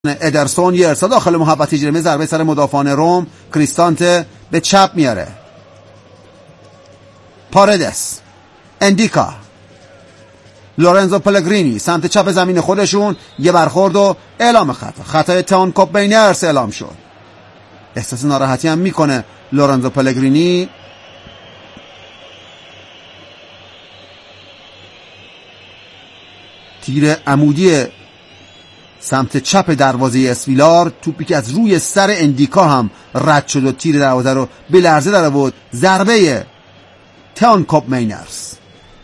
ادرسون یه ارسال داخل محوطه جریمه، ضربه سر مدافعان روم، کریستانته به چپ میاره، پاردس، اندیکا، لورنزو پلگرینی سمت چپ زمین خودشون یه برخورد و اعلام خطای تئون کوپمینرس اعلام شد. احساس ناراحتی هم میکنه لورنزو پلگرینی. تیر عمودی سمت چپ دروازه اسویلار، توپی که از روی سر اندیکا هم رد شد و تیر دروازه رو به لرزه در آورد. ضربه تئون کوپمینرس.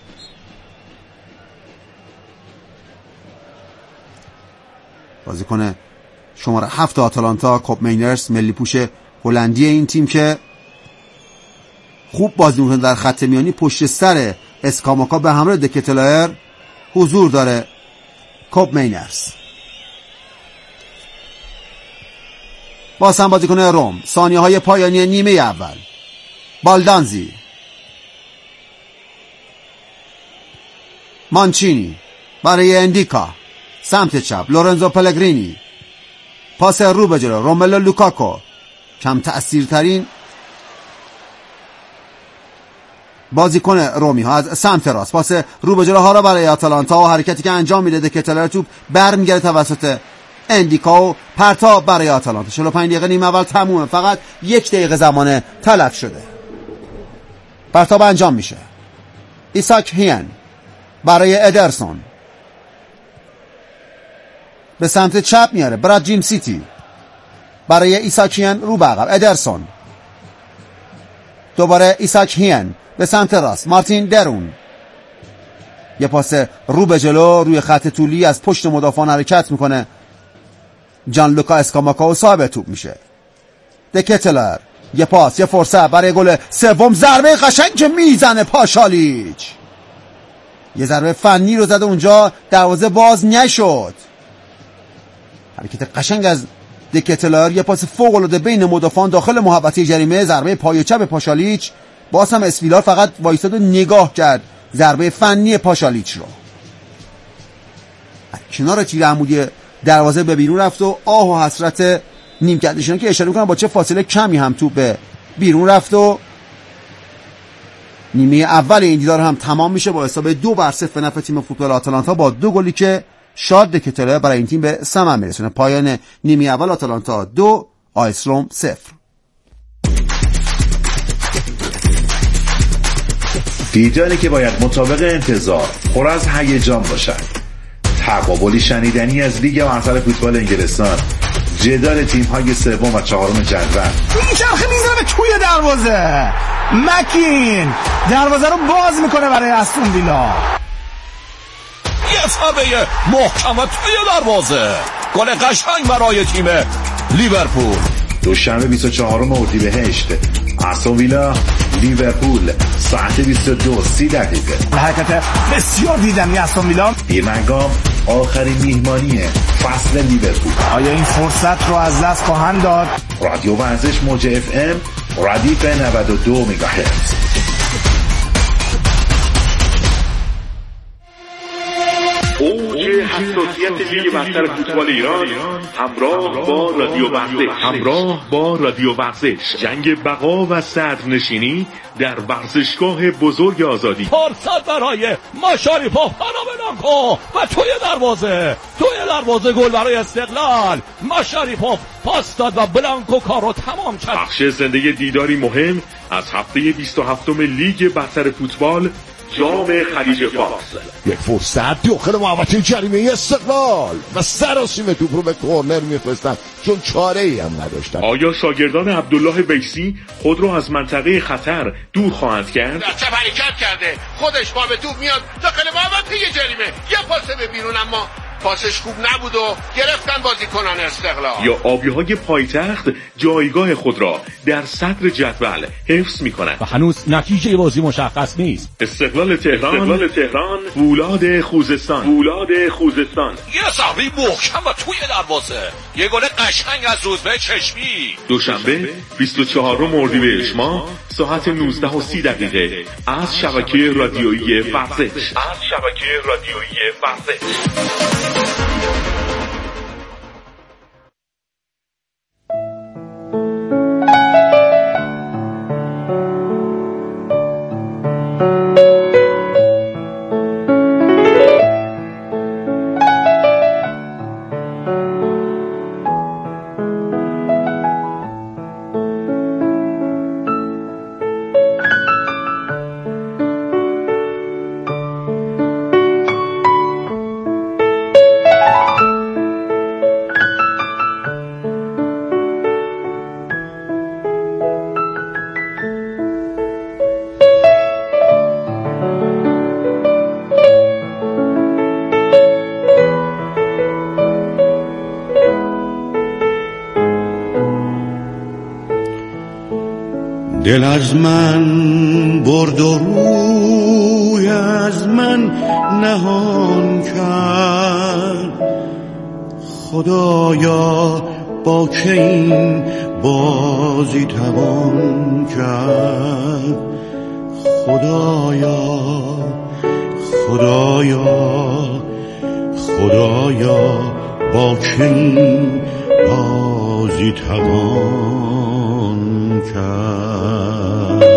بازیکن شماره 7 آتالانتا کوپمینرس، ملی پوش هلندی این تیم که خوب بازی می‌کنه در خط میانی، پشت سر اسکاماکا به همراه دکتلایر حضور داره. کوپمینرس باز هم بازیکن روم، ثانیه های پایانی نیمه اول. بالدانزی، مانچینی برای اندیکا سمت چپ، لورنزو پلگرینی، پاس رو به جلو، روملو لوکاکو کم تأثیرترین بازیکن رومی ها از سمت راست، پاس رو به جلو ها را برای آتالانتا و حرکتی که انجام میده دکتلر توپ برمیگرده توسط اندیکا و پرتاب برای آتالانتا. 45 دقیقه نیمه اول تمومه، فقط 1 دقیقه زمان تلف شده. پرتاب انجام میشه، ایساک هین برای ادرسون به سمت چپ میاره، براد جیم سیتی برای ایساک هین رو به عقب، ادرسون دوباره ایساک هین به سمت راست، مارتین درون یه پاس رو به جلو روی خط طولی از پشت مدافعان حرکت میکنه، جان لوکا اسکاماکا و صاحب توپ میشه. دکتلر یه پاس، یه فرصت برای گل سوم، ضربه قشنگ که میزنه پاشالیچ، یه ضربه فنی رو زده اونجا، دروازه باز نشد. حرکت قشنگ از دکتلر، یه پاس فوق العاده بین مدافعان داخل محوطه جریمه، ضربه پای چپ پاشالیچ. باز هم اسویلار فقط وایساد و نگاه کرد ضربه فنی پاشالیچ رو. کنار تیر عمودی دروازه به بیرون رفت و آه و حسرت نیمکت‌نشینان که اشاره می‌کنن با چه فاصله کمی هم توپ به بیرون رفت و نیمه اول این دیدار هم تمام میشه با حساب 2-0 به نفع تیم فوتبال آتالانتا با 2 گلی که شاد دکتلر برای این تیم به ثمر میرسونه. پایان نیمه اول آتالانتا 2 آیس روم 0. دیداری که باید مطابق انتظار پر از هیجان باشد، تقابلی شنیدنی از لیگ برتر فوتبال انگلستان، جدال تیم‌های سوم و چهارم جدول. میچرخه میزنه به توی دروازه، مکین دروازه رو باز میکنه برای استون ویلا، یه ضربه محکم توی دروازه، گل قشنگ برای تیم لیورپول. دوشنبه 24 اردیبهشت، استون ویلا لیورپول ساعت 22:30. حرکت بسیار دیدنی استون ویلا. بیرمنگام آخرین میهمانی فصل لیورپول. آیا این فرصت رو از دست خواهند داد؟ رادیو ورزش موج اف ام ردیف 92 مگاهرتز. اوج حساسیت لیگ برتر فوتبال ایران همراه با رادیو ورزش، جنگ بقا و صدرنشینی در ورزشگاه بزرگ آزادی. فرصت برای ماشاریپوف، بلانکو و توی دروازه گل برای استقلال. ماشاریپوف پاس داد و بلانکو کارو تمام کرد. بخش زنده دیداری مهم از هفته 27 لیگ برتر فوتبال، جام خلیج فارس. یک فرصت داخل محوطه جریمه استقلال و سراسیم توپ رو به کورنر میفرستن چون چاره ای هم نداشتن. آیا شاگردان عبدالله بیسی خود رو از منطقه خطر دور خواهند کرد؟ چپ حرکت کرده، خودش با به توپ میاد داخل محوطه جریمه، یه پاس به بیرون اما پاسش خوب نبود و گرفتن بازیکنان استقلال. یا آبی‌های پایتخت جایگاه خود را در صدر جدول حفظ می‌کنند و هنوز نتیجه بازی مشخص نیست. استقلال تهران، فولاد خوزستان. یه ضربه محکم و توی دروازه، یه گل قشنگ از روزبه چشمی. دوشنبه 24 اردیبهشت ماه ساعت 19:30 از شبکه رادیویی ورزش. دل از من برد و روی از من نهان کرد. خدایا با که این بازی توان کرد. خدایا خدایا خدایا با که این بازی توان کرد.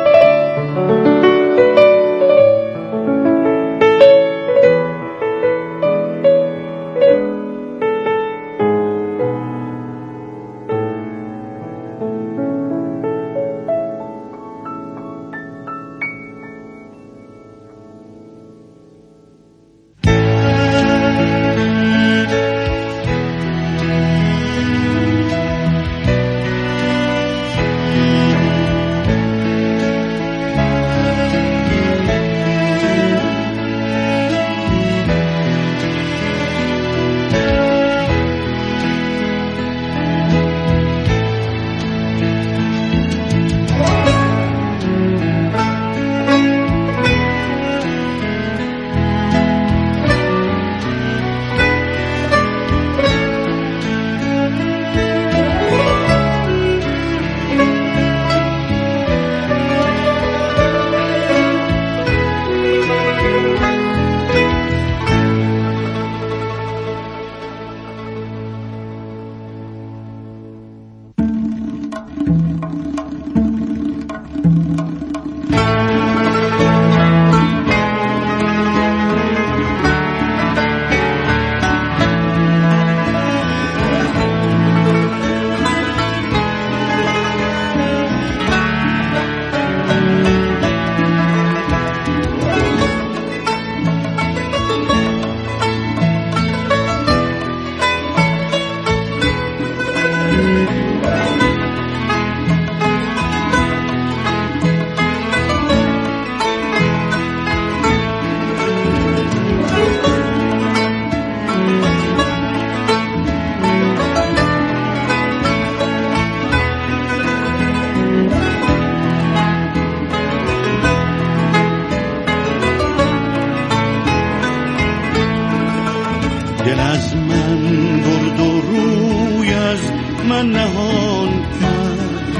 دل از من برد و روی از من نهان کرد.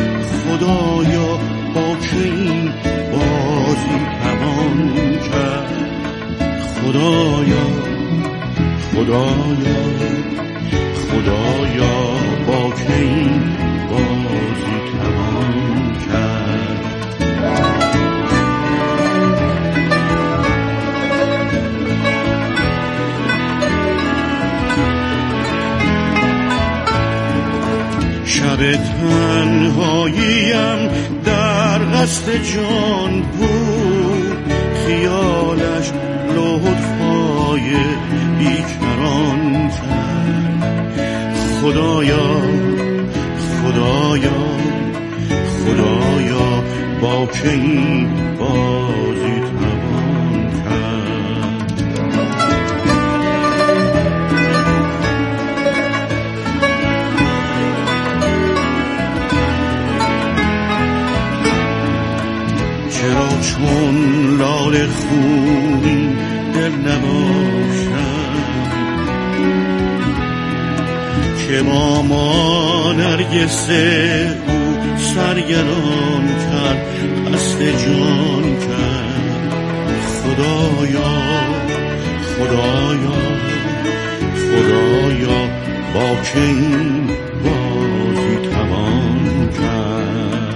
خدایا با که این بازی توان کرد. خدایا خدایا خدایا با که این بازی توان کرد. شب تنهاییم در قصد جان بود. خیالش لطفای بیکران کرد. خدایا خدایا خدایا با که این بازی توان کرد. چرا چون لاله خونی دل نباشم که با ما نرگس او سرگران کرد. قصد جان کرد. خدایا خدایا خدایا با که این بازی توان کرد.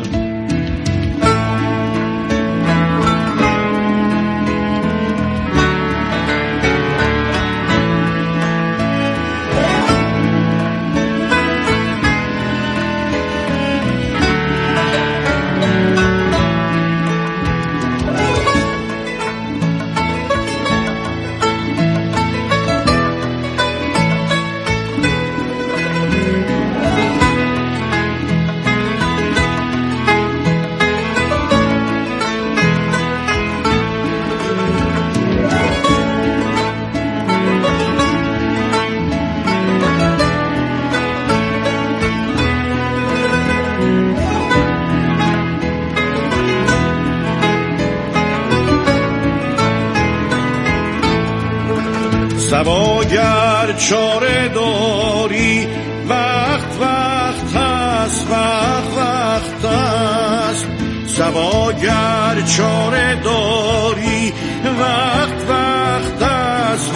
سواگر چاره داری وقت است وقت است سواگر چاره داری وقت است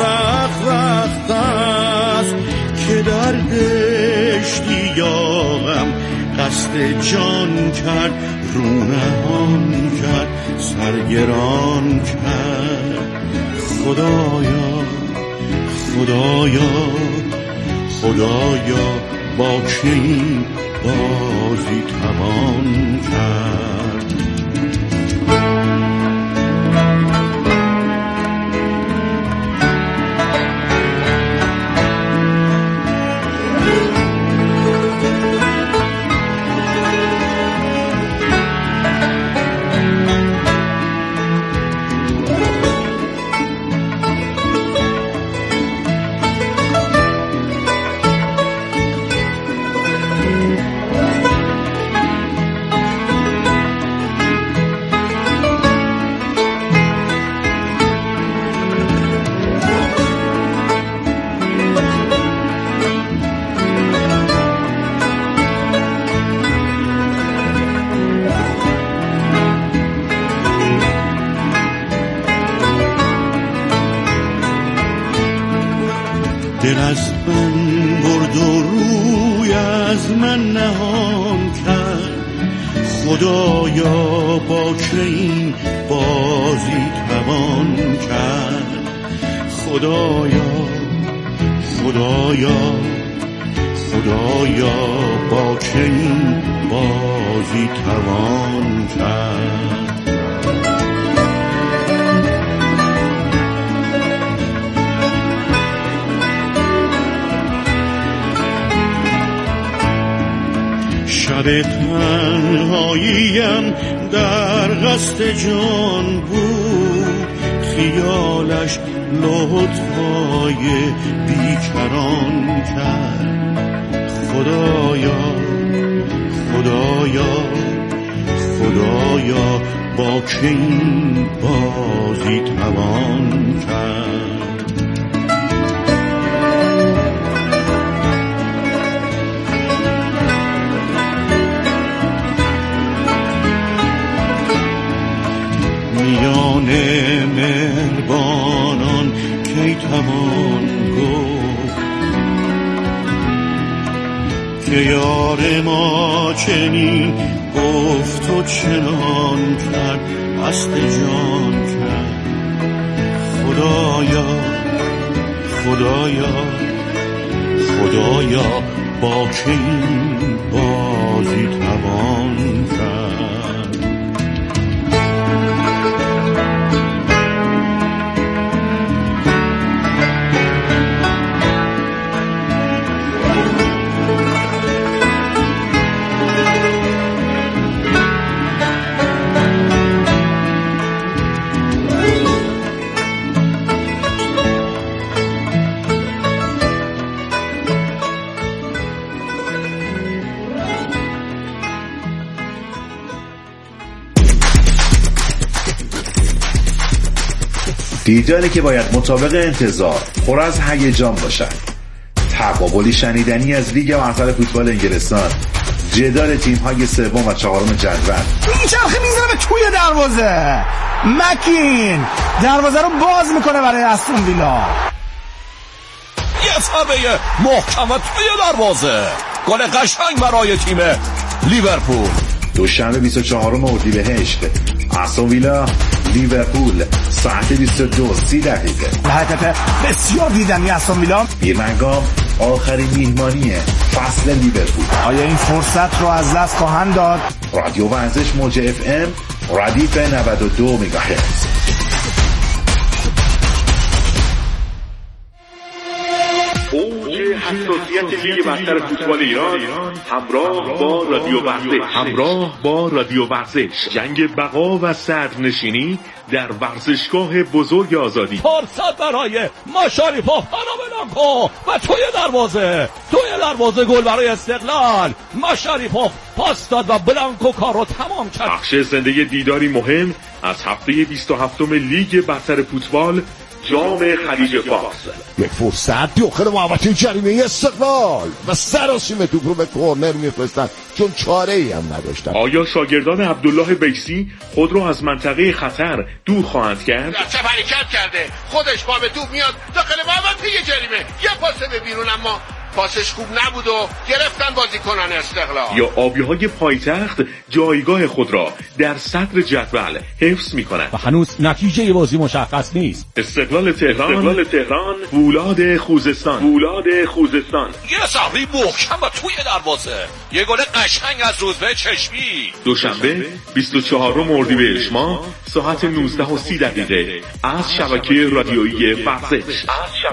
که در اشتیاقم قصد جان کرد رونهان کرد سرگران کرد خدایا با که این بازی توان کرد دل از من برد و روی از من نهان کرد خدایا با که این بازی توان کرد خدایا با که این بازی توان کرد شب تنهاییم در قصد جان بود خیالش لطفای بیکران کرد خدایا با که این بازی توان کرد میان مهربانان کی توان گفت که یار ما چنین گفت و چنان کرد قصد جان کرد خدایا با که این بازی توان کرد دیداری که باید مطابق انتظار پر از هیجان باشد. تقابلی شنیدنی از لیگ برتر فوتبال انگلستان، جدال تیم‌های سوم و چهارم جدول. میچرخه میزنه به توی دروازه. مکین دروازه رو باز میکنه برای استون ویلا. یه ضربه محکم توی دروازه. گل قشنگ برای تیم لیورپول. دوشنبه 24 اردیبهشت، استون ویلا لیورپول ساعت 22:30. حرکت بسیار دیدنی استون ویلا. بیرمنگام آخرین میهمانی فصل لیورپول. آیا این فرصت رو از دست خواهند داد؟ رادیو ورزش موج FM ردیف 92 مگاهرتز. اوج حساسیت لیگ برتر فوتبال ایران همراه با رادیو ورزش جنگ بقا و صدرنشینی در ورزشگاه بزرگ آزادی. فرصت برای ماشاریپوف بلانکو و توی دروازه گل برای استقلال. ماشاریپوف پاس داد و بلانکو کارو تمام کرد. بخش زنده دیداری مهم از هفته 27 لیگ برتر فوتبال جام خلیج فارس. یک فرصت داخل محوطه جریمه استقلال و سراسیمه توپ رو به کورنر میفرستن چون چاره ای هم نداشتن. آیا شاگردان عبدالله بیسی خود رو از منطقه خطر دور خواهند کرد؟ چپ حرکت کرده، خودش پا به توپ میاد داخل محوطه جریمه، یه پاس به بیرون اما پاسش خوب نبود و گرفتن بازیکنان استقلال. یا آبی‌های پایتخت جایگاه خود را در صدر جدول حفظ می‌کنند و هنوز نتیجه بازی مشخص نیست. استقلال تهران فولاد خوزستان یه ضربه محکم و توی دروازه، یه گل قشنگ از روزبه چشمی. دوشنبه 24 اردیبهشت ماه ساعت 19:30 از شبکه رادیویی ورزش.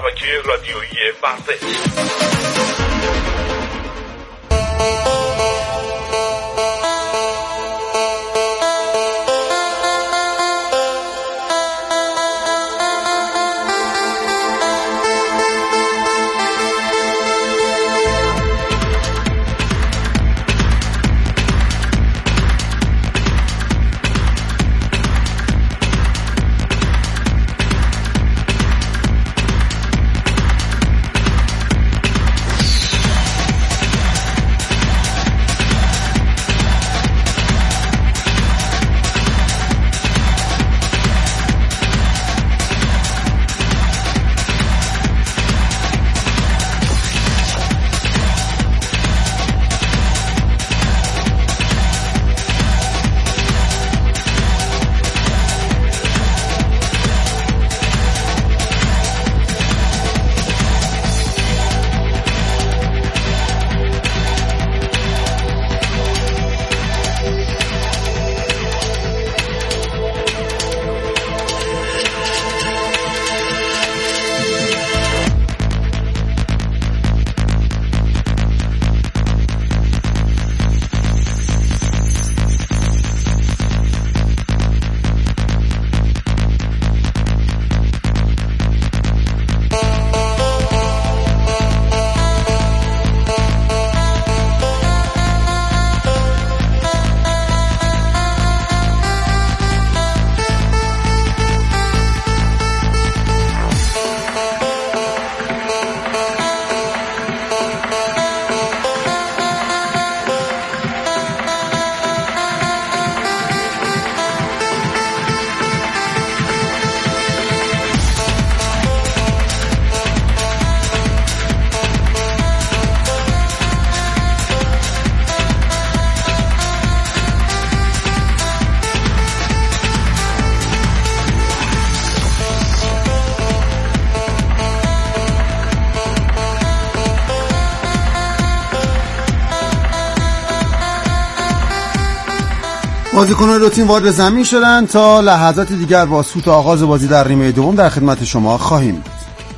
بازیکنان دو تیم وارد زمین شدن تا لحظات دیگر با سوت آغاز بازی در نیمه دوم در خدمت شما خواهیم بود.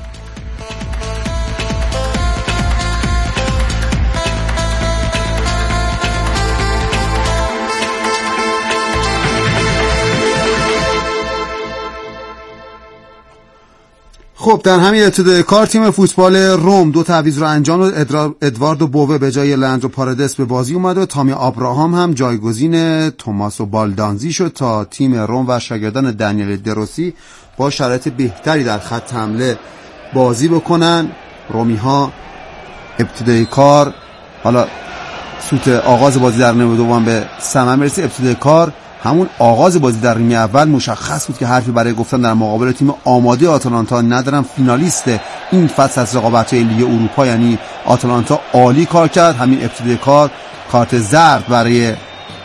خب در همین ابتدای کار تیم فوتبال روم دو تعویض رو انجام داد. ادواردو بووه به جای لندرو پارادس به بازی اومد و تامی آبراهام هم جایگزین توماسو بالدانزی شد تا تیم روم و شاگردان دنیل دروسی با شرایط بهتری در خط حمله بازی بکنن. رومی ها ابتدای کار، حالا سوت آغاز بازی در نیمه دوم به ثمر میرسه. ابتدای کار همون آغاز بازی در نیمه اول مشخص بود که حرفی برای گفتن در مقابل تیم آماده آتالانتا ندارم. فینالیست این فصل از رقابت‌های لیگ اروپا یعنی آتالانتا عالی کار کرد. همین ابتدای کار کارت زرد برای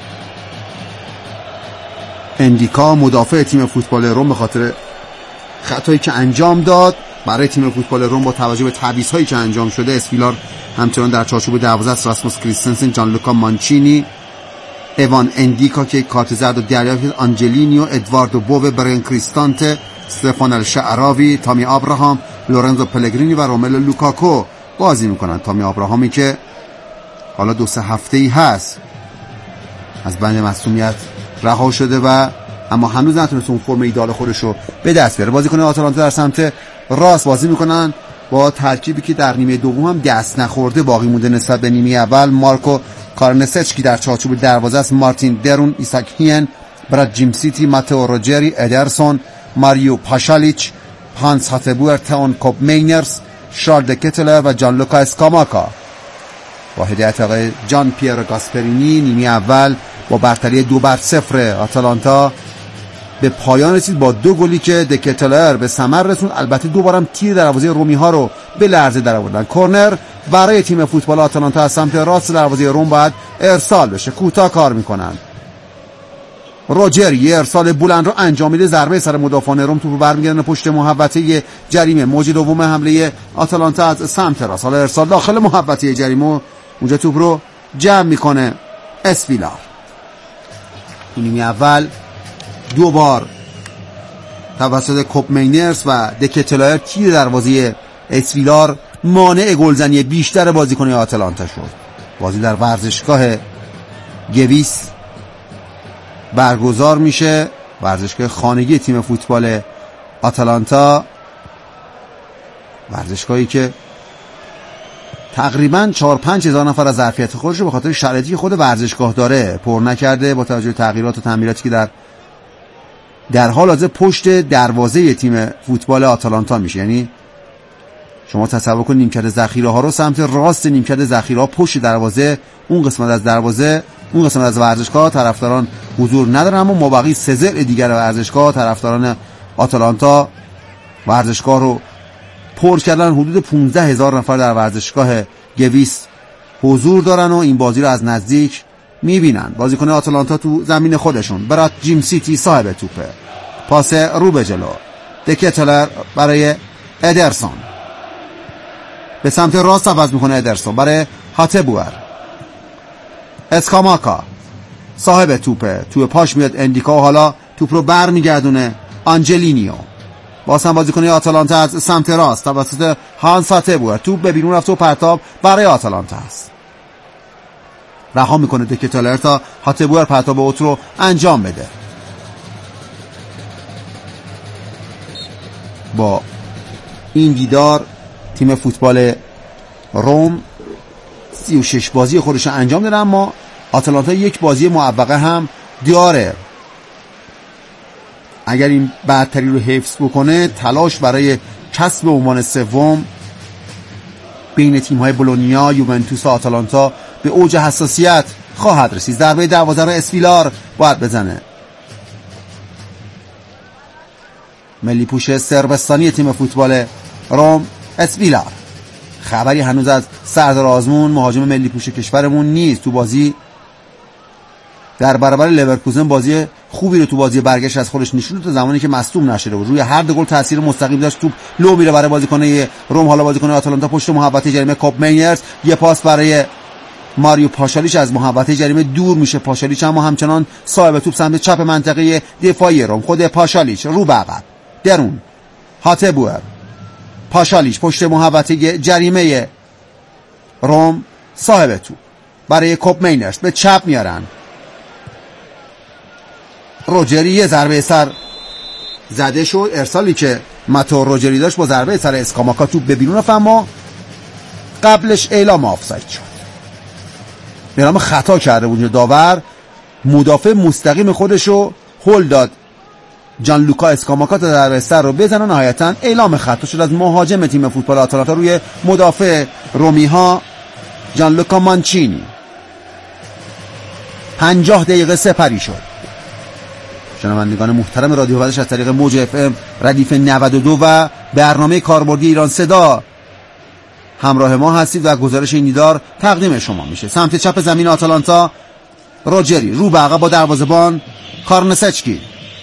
اندیکا مدافع تیم فوتبال روم به خاطر خطایی که انجام داد. برای تیم فوتبال روم با توجه به تعویض‌هایی که انجام شده اسفیلار همچنان در چارچوب 12 است. راسموس کریستنسن، جانلوکا مانچینی، ایوان اندیکا که کارت زرد و دریافت، آنجلینیو، ادواردو بووه، برین کریستانته، استفان الشعراوی، تامی آبراهام، لورنزو پلگرینی و روملو لوکاکو بازی میکنن. تامی آبراهامی که حالا 2-3 هفته‌ای هست از بند مصونیت رها شده و اما هنوز نتونست اون فرم ایدال خودش رو به دست بیاره. بازیکن آتالانتا در سمت راست بازی میکنن با ترکیبی که در نیمه دوم هم دست نخورده باقی مونده نسبت به نیمه اول. مارکو کارنسچکی در چارچوب دروازه است، مارتین درون، ایساک هین، براد جیمسیتی، ماتئو روجری، ادرسون، ماریو پاشالیچ، هانس هاتبور، تئون کوپ مینرز، شارل دکتلر و جان لوکا اسکاماکا. با هدایت آقای جان پیرو گاسپرینی نیمه اول با برتری 2-0 آتالانتا به پایان رسید با 2 گلی که دکتلر به ثمر رسوند. البته 2 بارم تیر دروازه رومی ها رو به لرزه درآوردن. کرنر برای تیم فوتبال آتالانتا از سمت راست دروازه روم باید ارسال بشه. کوتاه کار میکنن. روجری ارسال بلند رو انجام میده، ضربه سر مدافعان روم، توپ برمیگردونه پشت محوطه جریمه. موج دوم حمله آتالانتا از سمت راست، حالا ارسال داخل محوطه جریمه، اونجا توپ رو جمع میکنه اسپیلار. نیمه اول 2 بار توسط کوپ مینرز و دکتلر تیر دروازه اسپیلار مانع گلزنی بیشتر بازیکن آتالانتا شد. بازی در ورزشگاه گویس برگزار میشه، ورزشگاه خانگی تیم فوتبال آتالانتا، ورزشگاهی که تقریبا 4-5 هزار نفر از ظرفیت خودش رو به خاطر شرایطی که خود ورزشگاه داره پر نکرده با توجه به تغییرات و تعمیراتی که در حال حاضر پشت دروازه تیم فوتبال آتالانتا میشه. یعنی شما تصور کنید نیمکت ذخیره ها رو سمت راست نیمکت ذخیره ها پشت دروازه، اون قسمت از دروازه، اون قسمت از ورزشگاه طرفداران حضور ندارن، اما مابقی 3 ضلع دیگر ورزشگاه طرفداران آتالانتا ورزشگاه رو پر کردن. حدود 15,000 نفر در ورزشگاه گویس حضور دارن و این بازی رو از نزدیک میبینن. بازیکن آتالانتا تو زمین خودشون. برات جیم سیتی صاحب توپه، پاس رو به جلو، دکتلر برای ادرسون، به سمت راست عوض میکنه ادرسون برای هاتبور، اسکاماکا صاحب توپه، توی پاش میاد اندیکا، حالا توپ رو بر میگردونه آنجلینیو. بازم بازیکن آتالانتا از سمت راست توسط هانس هاتبور، توپ به بیرون رفته و پرتاب برای آتالانتا است. رها میکنه دکتلر تا هاتبور پرتاب اوت رو انجام بده. با این دیدار تیم فوتبال روم 36 بازی خودش انجام داده، اما آتالانتا 1 بازی معوقه هم داره. اگر این برتری رو حفظ بکنه، تلاش برای کسب عنوان سوم بین تیم‌های بولونیا، یوونتوس و آتالانتا به اوج حساسیت خواهد رسید. ضربه دروازه رو اسپیلار باید بزنه. ملی پوش صربستانی تیم فوتبال روم اسپیلار. خبری هنوز از سردار آزمون مهاجم ملی پوش کشورمون نیست. تو بازی در برابر لورکوزن بازی خوبی رو تو بازی برگشت از خودش نشون داد، زمانی که مصدوم نشده بود. روی هر 2 گل تاثیر مستقیم داشت. توپ لو میره برای بازیکن روم، حالا بازیکن آتالانتا پشت محوطه جریمه کوپ مینرز، یه پاس برای ماریو پاشالیچ، از محوطه جریمه دور میشه پاشالیچ، اما همچنان صاحب توپ سمت چپ منطقه دفاعی روم. خود پاشالیچ رو به عقب، درون هاتبور، پاشالیچ پشت محوطه جریمه روم، صاحب توپ برای کوپ مینرز به چپ میارن. روجری یه ضربه سر زده شد. ارسالی که ماتو روجری داشت با ضربه سر اسکاماکا توپ به بیرون رفت، اما قبلش اعلام آفساید شد. اعلام خطا کرده بود داور. مدافع مستقیم خودشو هول داد جان لوکا اسکاماکا تا ضربه سر رو بزنه. نهایتا اعلام خطا شد از مهاجم تیم فوتبال آتالانتا روی مدافع رومی ها جان لوکا مانچینی. 50 دقیقه سپری شد. شنوندگان محترم رادیو ورزش از طریق موج اف ام ردیف 92 و برنامه کاربردی ایران صدا همراه ما هستید و گزارش این دیدار تقدیم شما میشه. سمت چپ زمین آتالانتا روجری رو به عقب با دروازه‌بان کارنسچکی.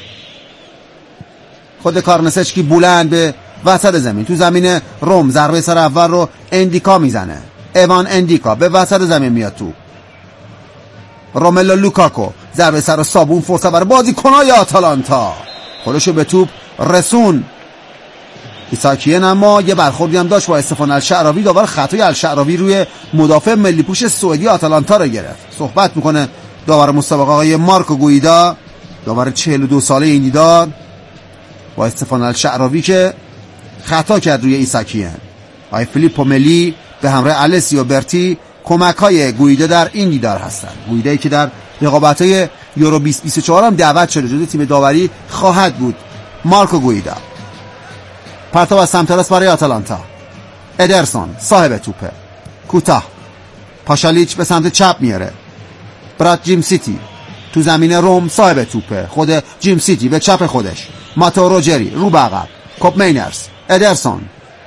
خود کارنسچکی بلند به وسط زمین. تو زمین روم ضربه سر اول رو اندیکا میزنه. ایوان اندیکا به وسط زمین میاد تو. روملو لوکاکو ضربه سر صابون، فرصت برای بازیکن‌های آتالانتا. خودشو به توپ رسون ایساکیان، اما یه برخوردی هم داشت با استفان الشعراوی. داور خطای الشعراوی روی مدافع ملی پوش سوئدی آتالانتا رو گرفت. صحبت میکنه داور مسابقه آقای مارکو گویدا، داور 42 ساله این دیدار، با استفان الشعراوی که خطا کرد روی ایساکیان. آقای فیلیپو ملی به همراه السیو برتی کمک‌های گویدا در این دیدار هستند. گویدایی که در رقابت‌های یورو 2024 هم دعوت شده جزو تیم داوری خواهد بود. مارکو گویدا پرتاب از سمت راست برای آتالانتا. ادرسون صاحب توپه، کوتاه. پاشالیچ به سمت چپ میاره. برات جیم سیتی تو زمین روم صاحب توپه، خود جیم سیتی به چپ خودش. ماتو روجری رو به عقب. کوپ مینرز، ادرسون.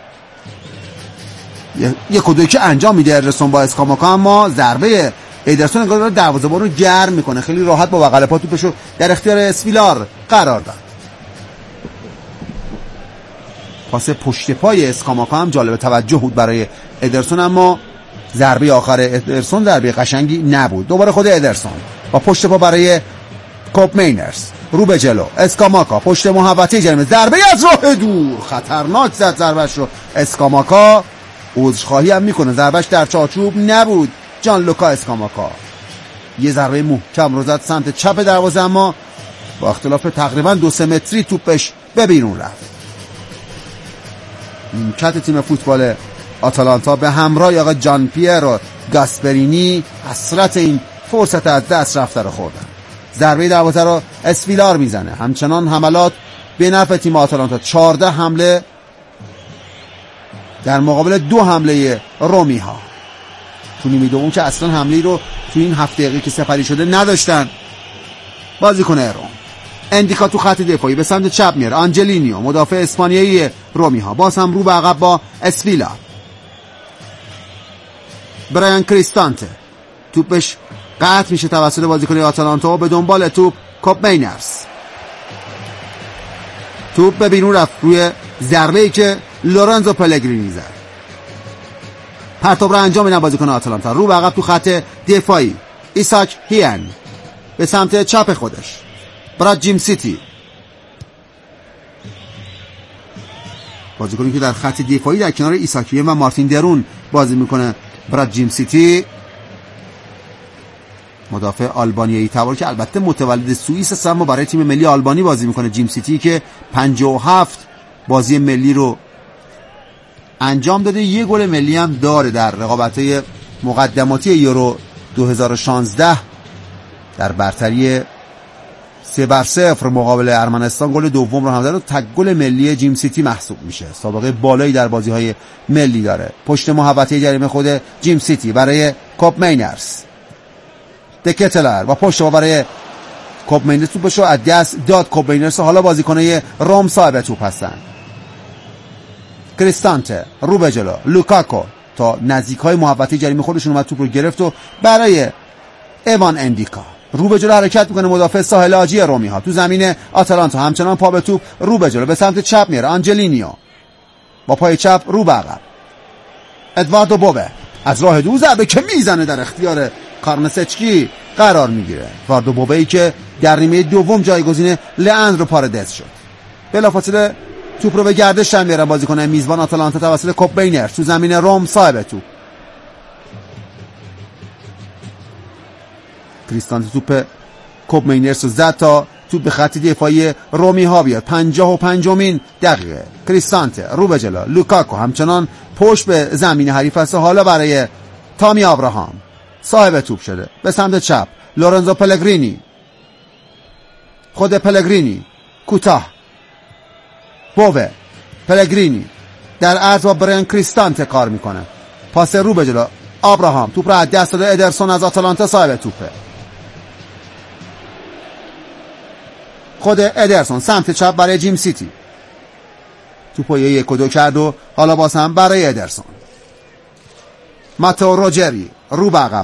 یک کدویی که انجام میده ادرسون با اسکاماکا، اما ضربه ادرسون انگار داره دروازه‌بان رو گرم میکنه. خیلی راحت با بغل پا توپشو در اختیار اسویلار قرار داد. پاس پشت پای اسکاماکا هم جالب توجه بود برای ادرسون، اما ضربه آخر ادرسون ضربه قشنگی نبود. دوباره خود ادرسون با پشت پا برای کوپ مینرز، رو به جلو. اسکاماکا پشت محوطه جریمه، ضربه از راه دور، خطرناک زد ضربهش رو اسکاماکا. عذرخواهی هم میکنه، ضربهش در چارچوب نبود. جان لوکا اسکاماکا یه ضربه محکم رو زد سمت چپ دروازه، اما با اختلاف تقریبا 2-3 متری توپش به بیرون رفت. نیمکت تیم فوتبال آتالانتا به همراه آقا جان پیرو گاسپرینی حسرت این فرصت از دست رفته رو خوردن. ضربه دروازه رو اسویلار میزنه. همچنان حملات به نفع تیم آتالانتا، 14 حمله در مقابل 2 حمله رومی ها. تو نیمه دوم که اصلا حمله رو تو این 7 دقیقه که سپری شده نداشتن. بازیکن روم اندیکا تو خط دفاعی به سمت چپ میاره. آنجلینیو مدافع اسپانیایی رومی ها باز هم رو به عقب با اسویلا. برایان کریستانته توپش قطع میشه توسط بازیکن آتالانتا و به دنبال توپ کوپ مینرز. توپ به بیرون رفت روی ضربه‌ای که لورنزو پلگرینی زد. پرتاب را انجام میدن بازیکن آتالانتا رو به عقب تو خط دفاعی. ایساک هین به سمت چپ خودش. برات جیم سیتی بازیکنی که در خط دفاعی در کنار ایساک هین و مارتین درون بازی میکنه. برات جیم سیتی مدافع آلبانیایی تبار که البته متولد سوئیس است، اما برای تیم ملی آلبانی بازی میکنه. جیم سیتی که 57 بازی ملی رو انجام داده، یه گل ملی هم داره در رقابت‌های مقدماتی یورو 2016 در برتری 3-0 مقابل ارمنستان گل دوم رو هم داره. تک گل ملی جیم سیتی محسوب میشه. سابقه بالایی در بازی‌های ملی داره. پشت محوطه جریمه خود جیم سیتی برای کوپ مینرز. دکتلر و پشت برای کوپ مینرز توپشو از دست داد. کوپ مینرز حالا بازیکنای روم صاحب توپ هستن. کریستانته رو به جلو. لوکاکو تا نزدیک‌های محوطه جریمه خودشون اومد توپ رو گرفت و برای ایوان اندیکا رو به جلو حرکت میکنه. مدافع ساحل آجی رومی ها تو زمین آتالانتا همچنان پا به توپ رو به جلو به سمت چپ میره. آنجلینیو با پای چپ رو به عقب. ادواردو بوبه از راه دور ضربه که میزنه در اختیار کارنسچکی قرار میگیره. ادواردو بوبه ای که در نیمه دوم جایگزین لئاندرو پارادس شد. بلافاصله توپ رو به گردش میارن بازیکن میزبان آتالانتا توسط کوپ مینرز تو زمین روم صاحب توپ. کریستانته توپ کوپ مینرز رو زد تا توپ به خط دفاعی رومی ها بیاد. 55مین دقیقه. کریستانته رو به جلو. لوکاکو همچنان پشت به زمین حریف است. حالا برای تامی آبراهام صاحب توپ شده به سمت چپ. لورنزو پلگرینی، خود پلگرینی کوتاه. بووه پلگرینی در عرض با برایان کریستانته کار میکنه. پاس رو به جلو. آبراهام توپ را از دست داده. ادرسون از آتالانتا صاحب توپه. خود ادرسون سمت چپ برای جیم سیتی. توپو 1-2 کرد و حالا باز هم برای ادرسون. ماتو روجری رو به عقب